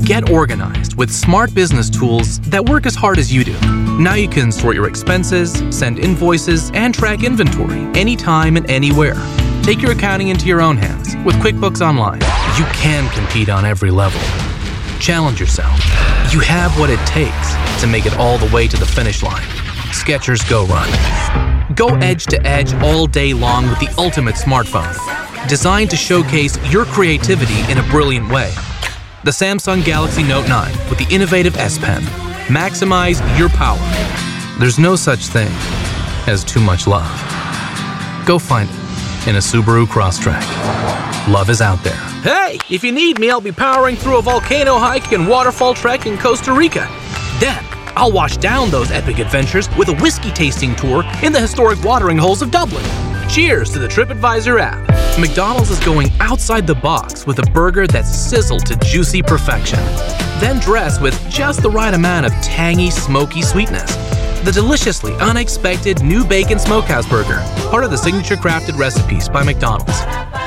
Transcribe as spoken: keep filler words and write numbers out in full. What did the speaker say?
Get organized with smart business tools that work as hard as you do. Now you can sort your expenses, send invoices, and track inventory anytime and anywhere. Take your accounting into your own hands with QuickBooks Online. You can compete on every level. Challenge yourself. You have what it takes to make it all the way to the finish line. Skechers Go Run. Go edge to edge all day long with the ultimate smartphone, designed to showcase your creativity in a brilliant way. The Samsung Galaxy Note nine with the innovative S Pen. Maximize your power. There's no such thing as too much love. Go find it in a Subaru Crosstrek. Love is out there. Hey, if you need me, I'll be powering through a volcano hike and waterfall trek in Costa Rica. Then, I'll wash down those epic adventures with a whiskey tasting tour in the historic watering holes of Dublin. Cheers to the TripAdvisor app. McDonald's is going outside the box with a burger that's sizzled to juicy perfection, then dressed with just the right amount of tangy, smoky sweetness. The deliciously unexpected new bacon smokehouse burger, part of the signature crafted recipes by McDonald's.